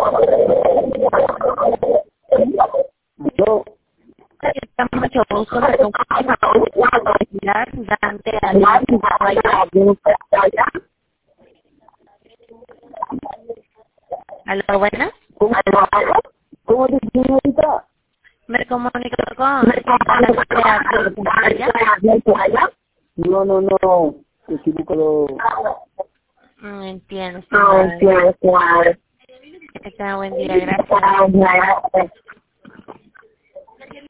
Yo. Está mucho gusto de compartir Dante allá. ¿Aló, buenas? ¿Cómo te señorita? Me comunico con allá. No. Equivocado. Entiendo, señora. Entiendo. Que tenga buen día, gracias.